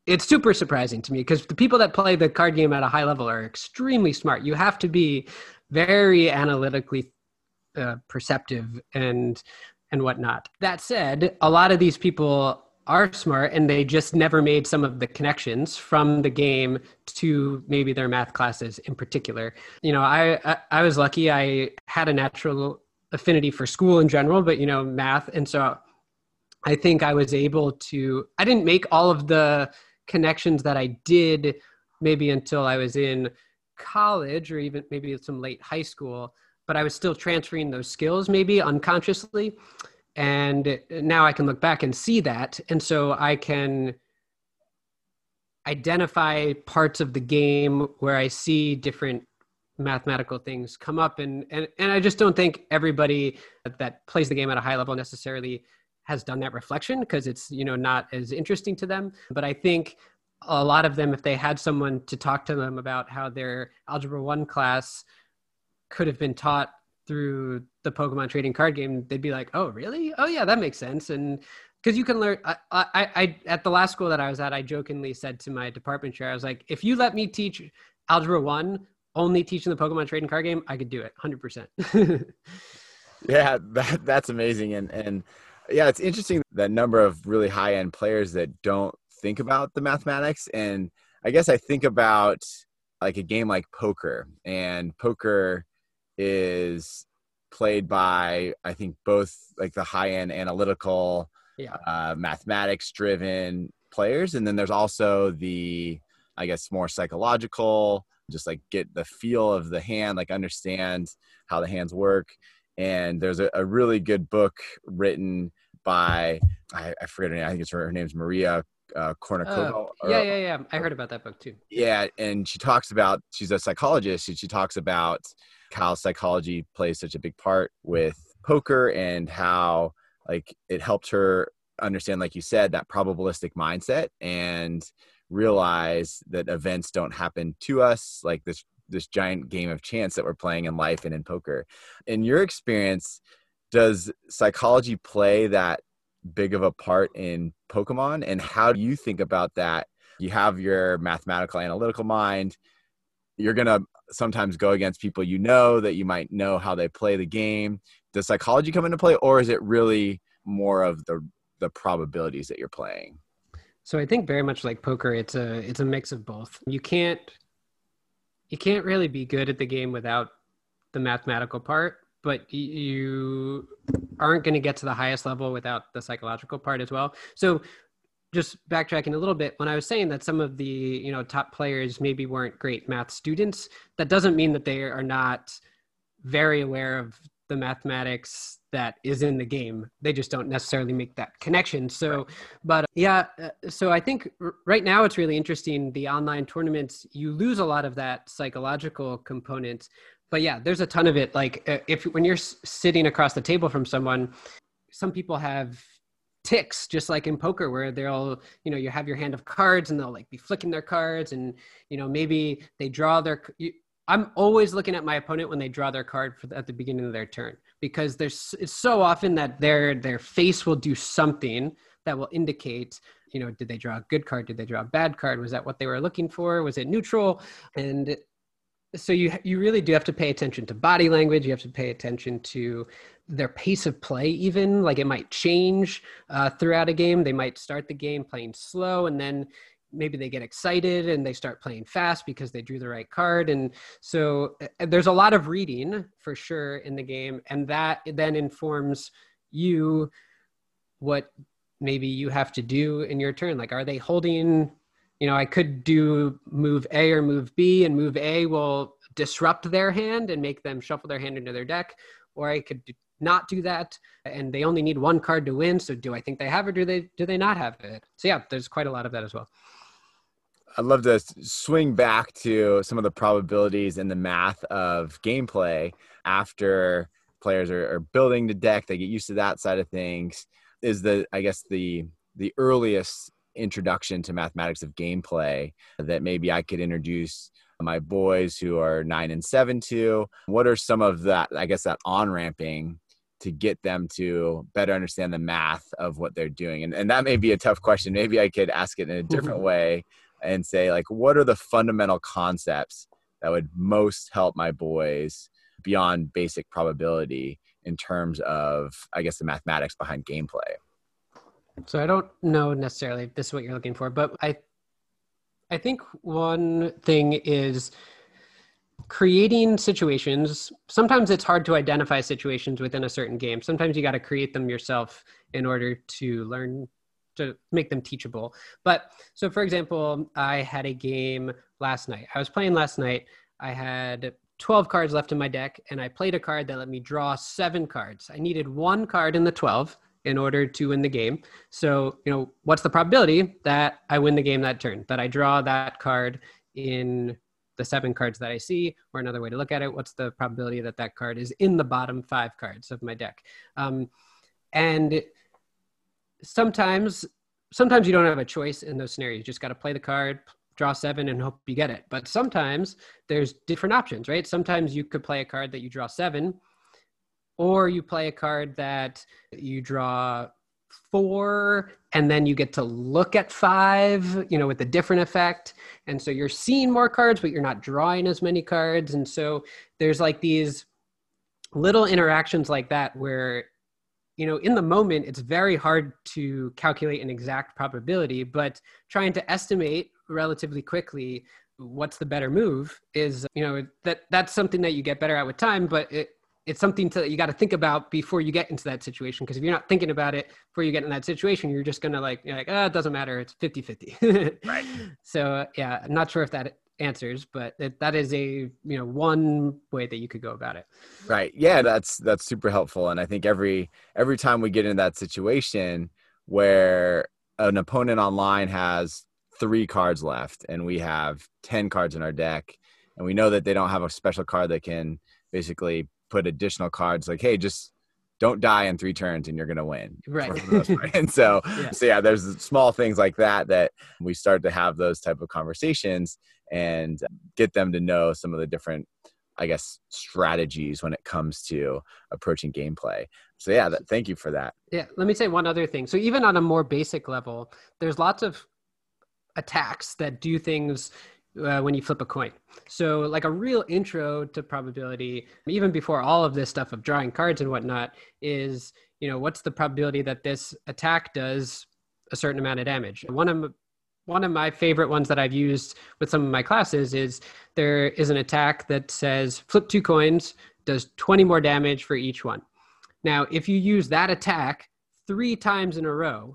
it's super surprising to me because the people that play the card game at a high level are extremely smart. You have to be very analytically uh, perceptive and and whatnot. That said, a lot of these people are smart and they just never made some of the connections from the game to maybe their math classes in particular. You know, I, I, I was lucky. I had a natural affinity for school in general, but, you know, math. And so I think I was able to, I didn't make all of the connections that I did maybe until I was in college or even maybe some late high school, but I was still transferring those skills maybe unconsciously. And now I can look back and see that. And so I can identify parts of the game where I see different mathematical things come up. And, and, and I just don't think everybody that plays the game at a high level necessarily has done that reflection because it's, you know, not as interesting to them. But I think a lot of them, if they had someone to talk to them about how their Algebra one class could have been taught through the Pokemon trading card game, they'd be like, oh, really? Oh, yeah, that makes sense. And because you can learn, I, I, I, at the last school that I was at, I jokingly said to my department chair, I was like, if you let me teach Algebra one, only teaching the Pokemon trading card game, I could do it one hundred percent. Yeah, that, that's amazing. And, and yeah, it's interesting that number of really high end players that don't think about the mathematics. And I guess I think about like a game like poker, and poker is played by, I think, both like the high end analytical, yeah. uh, mathematics driven players. And then there's also the, I guess, more psychological, just like get the feel of the hand, like understand how the hands work. And there's a, a really good book written by, I, I forget her name. I think it's her, her name's Maria uh, Kornikova. Uh, yeah, yeah, yeah. I heard about that book too. Yeah. And she talks about, she's a psychologist, and she talks about how psychology plays such a big part with poker and how like it helped her understand, like you said, that probabilistic mindset and realize that events don't happen to us, like this this giant game of chance that we're playing in life and in poker. In your experience, does psychology play that big of a part in Pokemon? And how do you think about that? You have your mathematical analytical mind. You're going to sometimes go against people you know that you might know how they play the game. Does psychology come into play, or is it really more of the the probabilities that you're playing? So I think very much like poker, it's a it's a mix of both. You can't you can't really be good at the game without the mathematical part, but you aren't going to get to the highest level without the psychological part as well. So just backtracking a little bit, when I was saying that some of the, you know, top players maybe weren't great math students, that doesn't mean that they are not very aware of the mathematics that is in the game. They just don't necessarily make that connection. So, but yeah, so I think right now it's really interesting. The online tournaments, you lose a lot of that psychological component, but yeah, there's a ton of it. Like if, when you're sitting across the table from someone, some people have ticks, just like in poker, where they'll, you know, you have your hand of cards and they'll like be flicking their cards, and, you know, maybe they draw their, you, I'm always looking at my opponent when they draw their card for the, at the beginning of their turn, because there's, it's so often that their, their face will do something that will indicate, you know, did they draw a good card? Did they draw a bad card? Was that what they were looking for? Was it neutral? And so you, you really do have to pay attention to body language. You have to pay attention to their pace of play, even like it might change uh, throughout a game. They might start the game playing slow, and then maybe they get excited and they start playing fast because they drew the right card. And so uh, there's a lot of reading for sure in the game. And that then informs you what maybe you have to do in your turn. Like, are they holding, you know, I could do move A or move B, and move A will disrupt their hand and make them shuffle their hand into their deck. Or I could do, not do that, and they only need one card to win. So do I think they have it, or do they, do they not have it? So yeah, there's quite a lot of that as well. I'd love to swing back to some of the probabilities and the math of gameplay after players are, are building the deck. They get used to that side of things. Is the, I guess, the the earliest introduction to mathematics of gameplay that maybe I could introduce my boys who are nine and seven to? What are some of that, I guess, that on-ramping to get them to better understand the math of what they're doing? And, and that may be a tough question. Maybe I could ask it in a different way and say, like, what are the fundamental concepts that would most help my boys beyond basic probability in terms of, I guess, the mathematics behind gameplay? So I don't know necessarily if this is what you're looking for, but I, I think one thing is creating situations. Sometimes it's hard to identify situations within a certain game. Sometimes you got to create them yourself in order to learn, to make them teachable. But so for example, I had a game last night. I was playing last night. I had twelve cards left in my deck, and I played a card that let me draw seven cards. I needed one card in the twelve in order to win the game. So, you know, what's the probability that I win the game that turn, that I draw that card in the seven cards that I see? Or another way to look at it, what's the probability that that card is in the bottom five cards of my deck? Um, and sometimes, sometimes you don't have a choice in those scenarios. You just got to play the card, draw seven, and hope you get it. But sometimes there's different options, right? Sometimes you could play a card that you draw seven, or you play a card that you draw four, and then you get to look at five, you know, with a different effect. And so you're seeing more cards, but you're not drawing as many cards. And so there's like these little interactions like that where, you know, in the moment, it's very hard to calculate an exact probability, but trying to estimate relatively quickly what's the better move is, you know, that that's something that you get better at with time, but it, it's something to, you got to think about before you get into that situation. Because if you're not thinking about it before you get in that situation, you're just going to like, you're like, oh, it doesn't matter. It's fifty fifty. Right. So uh, yeah, I'm not sure if that answers, but it, that is a, you know, one way that you could go about it. Right. Yeah, that's, that's super helpful. And I think every, every time we get into that situation where an opponent online has three cards left and we have ten cards in our deck, and we know that they don't have a special card that can basically put additional cards, like, hey, just don't die in three turns and you're going to win. Right. And so, yeah. so yeah, there's small things like that, that we start to have those type of conversations and get them to know some of the different, I guess, strategies when it comes to approaching gameplay. So yeah, that, thank you for that. Yeah. Let me say one other thing. So even on a more basic level, there's lots of attacks that do things Uh, when you flip a coin. So like a real intro to probability, even before all of this stuff of drawing cards and whatnot, is, you know, what's the probability that this attack does a certain amount of damage? One of one of my favorite ones that I've used with some of my classes is there is an attack that says flip two coins, does twenty more damage for each one. Now, if you use that attack three times in a row,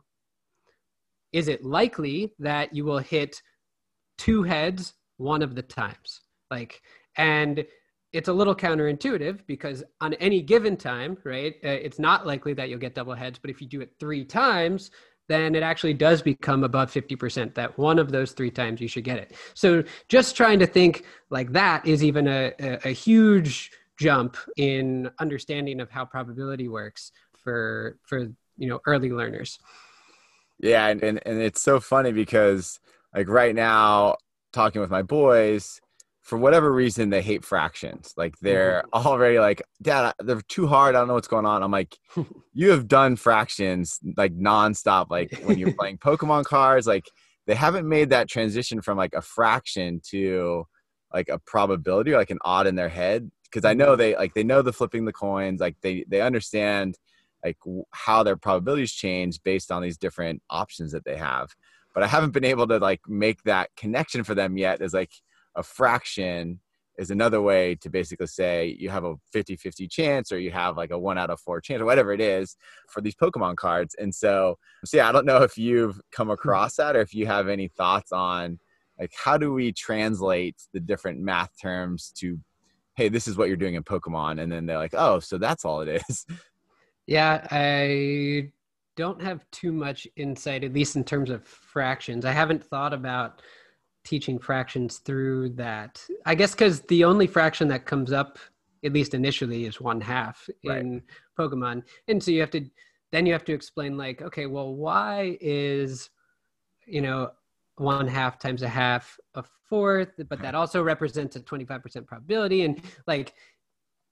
is it likely that you will hit two heads one of the times? Like, and it's a little counterintuitive because on any given time, right, uh, it's not likely that you'll get double heads, but if you do it three times, then it actually does become above fifty percent that one of those three times you should get it. So just trying to think like that is even a, a, a huge jump in understanding of how probability works for, for, you know, early learners. Yeah. And, and, and it's so funny because, like, right now, talking with my boys, for whatever reason, they hate fractions. Like, they're mm-hmm. already like, Dad, they're too hard. I don't know what's going on. I'm like, you have done fractions like nonstop. Like when you're playing Pokemon cards, like they haven't made that transition from like a fraction to like a probability or like an odd in their head. Cause I know they like, they know the flipping the coins, like they, they understand like how their probabilities change based on these different options that they have. But I haven't been able to like make that connection for them yet as like a fraction is another way to basically say you have a fifty-fifty chance or you have like a one out of four chance or whatever it is for these Pokemon cards. And so, so yeah, I don't know if you've come across that or if you have any thoughts on like, how do we translate the different math terms to, hey, this is what you're doing in Pokemon. And then they're like, oh, so that's all it is. Yeah, I don't have too much insight, at least in terms of fractions. I haven't thought about teaching fractions through that. I guess because the only fraction that comes up, at least initially, is one half right. in Pokemon. And so you have to, then you have to explain like, okay, well, why is, you know, one half times a half a fourth, but that also represents a twenty-five percent probability. And like,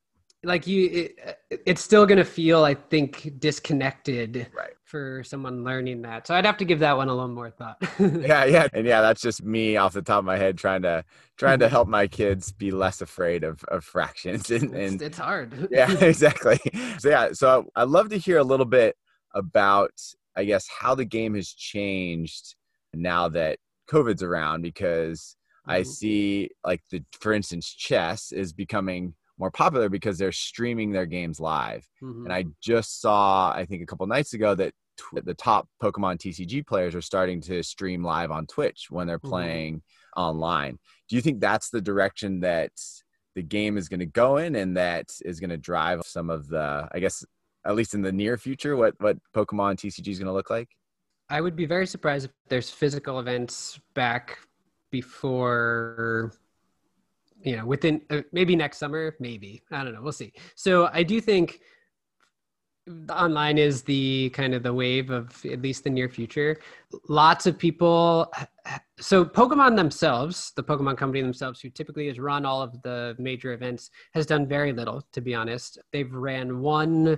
like you, it, it's still going to feel, I think, disconnected Right. for someone learning that. So I'd have to give that one a little more thought. Yeah, yeah. And yeah, that's just me off the top of my head trying to trying to help my kids be less afraid of, of fractions. And, It's, and it's hard. yeah, exactly. So yeah, so I'd love to hear a little bit about, I guess, how the game has changed now that COVID's around, because I Mhm. see like the, for instance, chess is becoming more popular because they're streaming their games live. Mhm. And I just saw, I think a couple nights ago, that tw- the top Pokemon T C G players are starting to stream live on Twitch when they're Mhm. playing online. Do you think that's the direction that the game is going to go in, and that is going to drive some of the, I guess, at least in the near future, what, what Pokemon T C G is going to look like? I would be very surprised if there's physical events back before, you know, within uh, maybe next summer, maybe. I don't know. We'll see. So I do think the online is the kind of the wave of at least the near future. Lots of people. So Pokemon themselves, the Pokemon company themselves, who typically has run all of the major events, has done very little, to be honest. They've ran one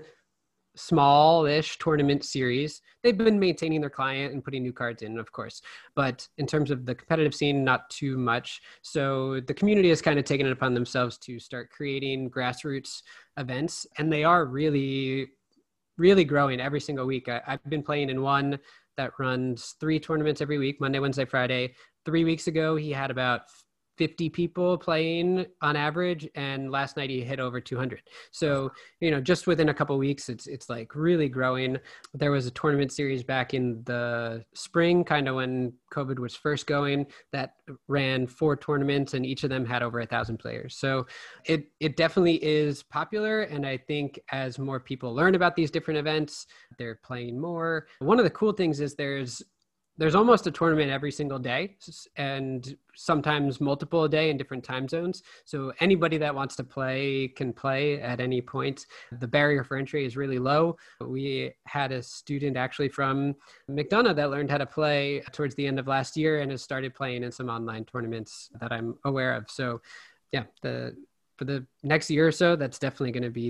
small-ish tournament series. They've been maintaining their client and putting new cards in, of course. But in terms of the competitive scene, not too much. So the community has kind of taken it upon themselves to start creating grassroots events. And they are really, really growing every single week. I, I've been playing in one that runs three tournaments every week, Monday, Wednesday, Friday. Three weeks ago, he had about fifty people playing on average, and last night he hit over two hundred. So, you know, just within a couple of weeks, it's it's like really growing. There was a tournament series back in the spring, kind of when COVID was first going, that ran four tournaments, and each of them had over a thousand players. So it it definitely is popular, and I think as more people learn about these different events, they're playing more. One of the cool things is there's there's almost a tournament every single day, and sometimes multiple a day in different time zones. So anybody that wants to play can play at any point. The barrier for entry is really low. We had a student actually from McDonough that learned how to play towards the end of last year and has started playing in some online tournaments that I'm aware of. So yeah, the for the next year or so, that's definitely going to be,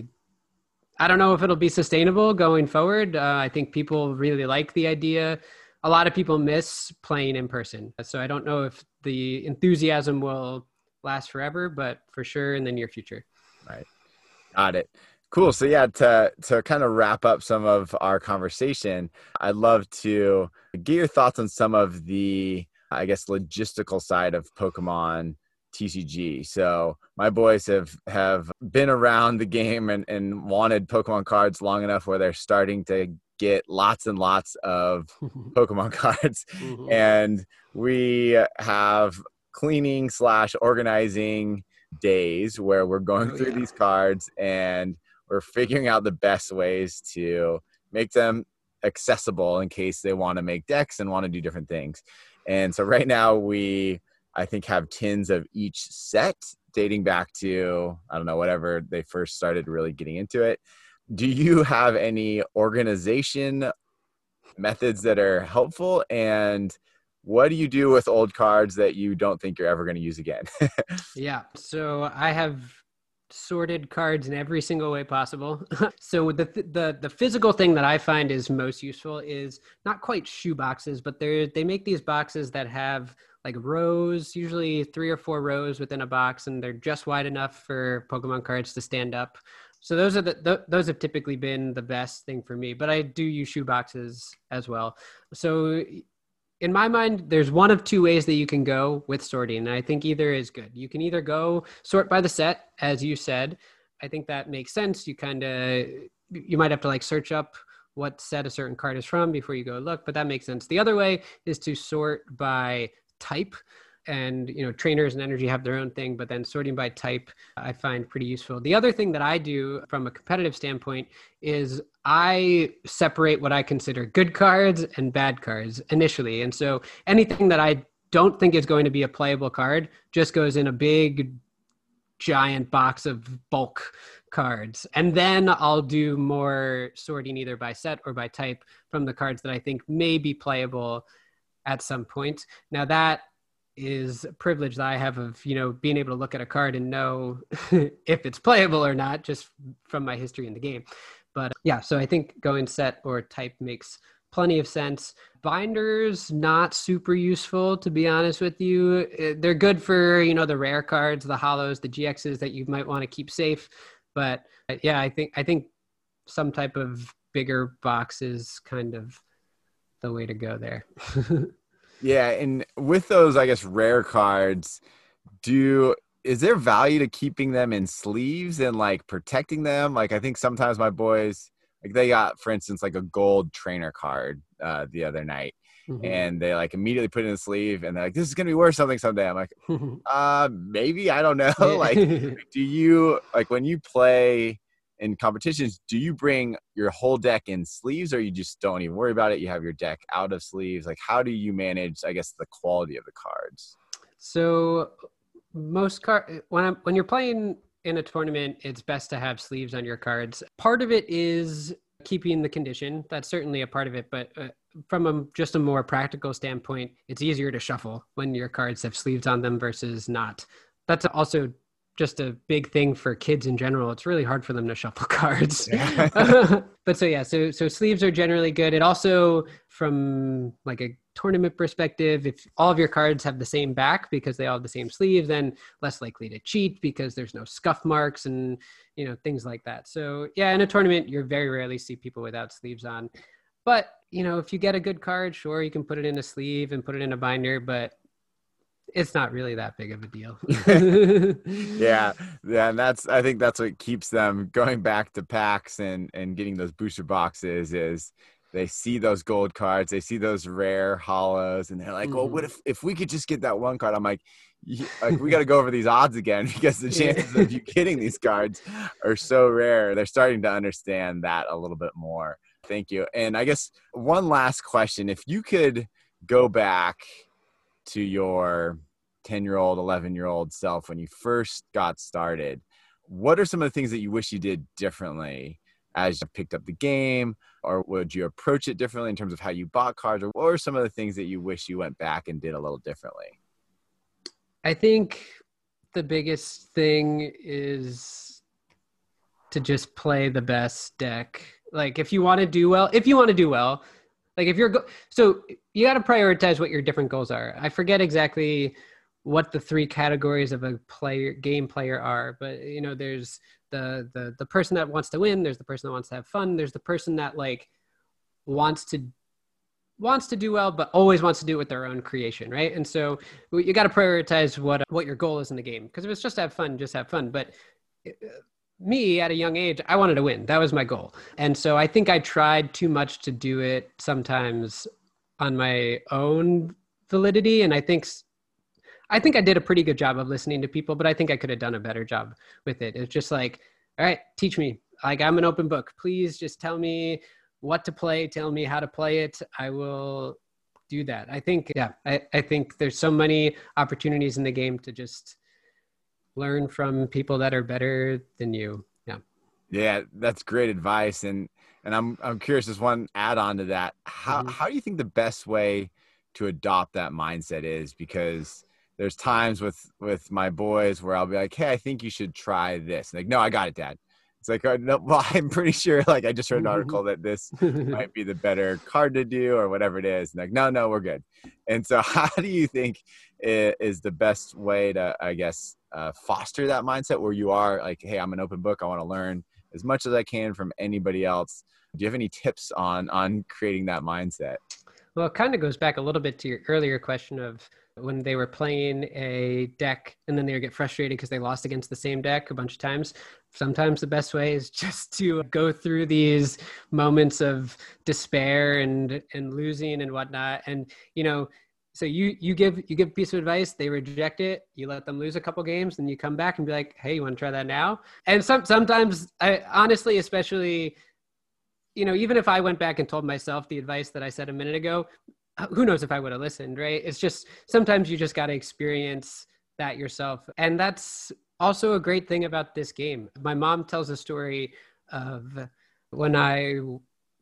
I don't know if it'll be sustainable going forward. Uh, I think people really like the idea. A lot of people miss playing in person. So I don't know if the enthusiasm will last forever, but for sure in the near future. Right. Got it. Cool. So yeah, to, to kind of wrap up some of our conversation, I'd love to get your thoughts on some of the, I guess, logistical side of Pokemon T C G. So my boys have, have been around the game and, and wanted Pokemon cards long enough where they're starting to get lots and lots of Pokemon cards. Mhm. And we have cleaning slash organizing days where we're going Oh, through yeah. these cards and we're figuring out the best ways to make them accessible in case they want to make decks and want to do different things. And so right now we, I think, have tins of each set dating back to, I don't know, whatever they first started really getting into it. Do you have any organization methods that are helpful? And what do you do with old cards that you don't think you're ever going to use again? Yeah. So I have sorted cards in every single way possible. So the, the the physical thing that I find is most useful is not quite shoe boxes, but they they make these boxes that have like rows, usually three or four rows within a box, and they're just wide enough for Pokemon cards to stand up. So those are the th- those have typically been the best thing for me, but I do use shoe boxes as well. So in my mind, there's one of two ways that you can go with sorting. And I think either is good. You can either go sort by the set, as you said. I think that makes sense. You kind of, you might have to like search up what set a certain card is from before you go look, but that makes sense. The other way is to sort by type. And, you know, trainers and energy have their own thing, but then sorting by type, I find pretty useful. The other thing that I do from a competitive standpoint is I separate what I consider good cards and bad cards initially. And so anything that I don't think is going to be a playable card just goes in a big, giant box of bulk cards. And then I'll do more sorting either by set or by type from the cards that I think may be playable at some point. Now that is a privilege that I have of, you know, being able to look at a card and know if it's playable or not, just from my history in the game. But yeah, so I think going set or type makes plenty of sense. Binders, not super useful, to be honest with you. They're good for, you know, the rare cards, the hollows, the G Xs that you might want to keep safe. But yeah, I think I think some type of bigger box is kind of the way to go there. Yeah, and with those, I guess, rare cards, do is there value to keeping them in sleeves and like protecting them? Like, I think sometimes my boys, like they got, for instance, like a gold trainer card uh, the other night, mm-hmm. and they like immediately put it in the sleeve, and they're like, "This is gonna be worth something someday." I'm like, uh, maybe, I don't know. Like, do you like when you play in competitions, do you bring your whole deck in sleeves, or you just don't even worry about it? You have your deck out of sleeves. Like, how do you manage, I guess, the quality of the cards? So most card when I'm, when you're playing in a tournament, it's best to have sleeves on your cards. Part of it is keeping the condition. That's certainly a part of it, but uh, from a, just a more practical standpoint, it's easier to shuffle when your cards have sleeves on them versus not. That's also just a big thing for kids in general. It's really hard for them to shuffle cards. Yeah. But so, yeah, so, so sleeves are generally good. It also, from like a tournament perspective, if all of your cards have the same back because they all have the same sleeve, then less likely to cheat because there's no scuff marks and, you know, things like that. So yeah, in a tournament, you very rarely see people without sleeves on. But, you know, if you get a good card, sure, you can put it in a sleeve and put it in a binder, but it's not really that big of a deal. yeah. Yeah. And that's, I think that's what keeps them going back to packs and, and getting those booster boxes is they see those gold cards, they see those rare hollows, and they're like, mm-hmm. well, what if, if we could just get that one card? I'm like, like we got to go over these odds again because the chances of you getting these cards are so rare. They're starting to understand that a little bit more. Thank you. And I guess one last question, if you could go back to your ten-year-old, eleven-year-old self when you first got started, what are some of the things that you wish you did differently as you picked up the game? Or would you approach it differently in terms of how you bought cards? Or what are some of the things that you wish you went back and did a little differently? I think the biggest thing is to just play the best deck. Like if you want to do well, if you want to do well, like if you're, go- so you got to prioritize what your different goals are. I forget exactly what the three categories of a player game player are, but you know, there's the, the, the person that wants to win. There's the person that wants to have fun. There's the person that like wants to, wants to do well, but always wants to do it with their own creation. Right. And so you got to prioritize what, what your goal is in the game. Cause if it's just to have fun, just have fun. But me at a young age, I wanted to win. That was my goal. And so I think I tried too much to do it sometimes on my own validity. And I think, I think I did a pretty good job of listening to people, but I think I could have done a better job with it. It's just like, all right, teach me. Like I'm an open book. Please just tell me what to play. Tell me how to play it. I will do that. I think, yeah, I, I think there's so many opportunities in the game to just learn from people that are better than you. Yeah. Yeah, that's great advice. And and I'm I'm curious, just one add on to that. How mm-hmm. how do you think the best way to adopt that mindset is? Because there's times with with my boys where I'll be like, hey, I think you should try this. And like, no, I got it, Dad. It's like, oh, no, well, I'm pretty sure, like, I just read an article that this might be the better card to do or whatever it is. And like, no, no, we're good. And so how do you think is the best way to, I guess, uh, foster that mindset where you are like, hey, I'm an open book. I want to learn as much as I can from anybody else. Do you have any tips on on creating that mindset? Well, it kind of goes back a little bit to your earlier question of when they were playing a deck and then they would get frustrated because they lost against the same deck a bunch of times. Sometimes the best way is just to go through these moments of despair and, and losing and whatnot. And, you know, so you, you give, you give a piece of advice, they reject it. You let them lose a couple games, then you come back and be like, hey, you want to try that now? And some, sometimes I honestly, especially, you know, even if I went back and told myself the advice that I said a minute ago, who knows if I would have listened, right? It's just, sometimes you just got to experience that yourself. And that's also a great thing about this game. My mom tells a story of when I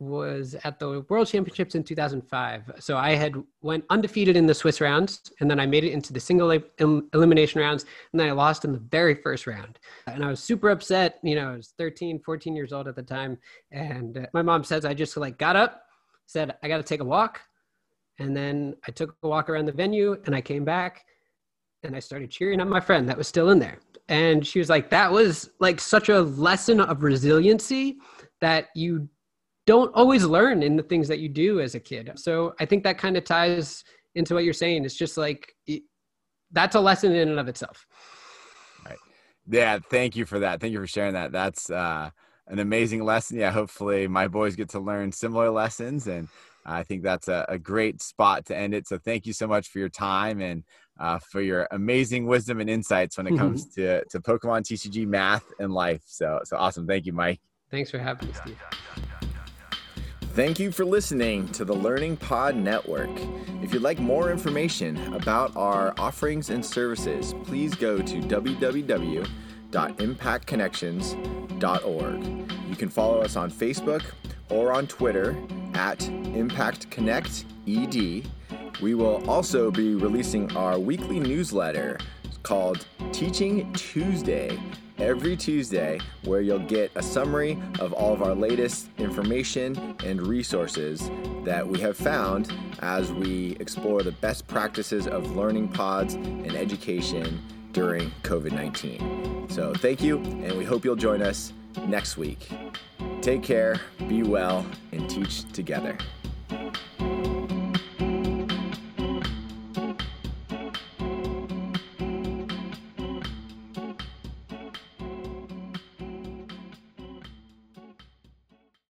was at the World Championships in two thousand five. So I had went undefeated in the Swiss rounds, and then I made it into the single el- elimination rounds, and then I lost in the very first round. And I was super upset. You know, I was thirteen, fourteen years old at the time. And uh, my mom says I just like got up, said, I got to take a walk. And then I took a walk around the venue, and I came back and I started cheering on my friend that was still in there. And she was like, that was like such a lesson of resiliency that you don't always learn in the things that you do as a kid. So I think that kind of ties into what you're saying. It's just like, it, that's a lesson in and of itself. Right. Yeah. Thank you for that. Thank you for sharing that. That's uh, an amazing lesson. Yeah. Hopefully my boys get to learn similar lessons, and I think that's a, a great spot to end it. So thank you so much for your time and uh, for your amazing wisdom and insights when it comes to, to Pokemon T C G, math, and life. So, so awesome. Thank you, Mike. Thanks for having me, Steve. Thank you for listening to the Learning Pod Network. If you'd like more information about our offerings and services, please go to w w w dot impact connections dot org. You can follow us on Facebook or on Twitter at ImpactConnectED. We will also be releasing our weekly newsletter called Teaching Tuesday every Tuesday, where you'll get a summary of all of our latest information and resources that we have found as we explore the best practices of learning pods and education during covid nineteen. So thank you, and we hope you'll join us next week. Take care, be well, and teach together.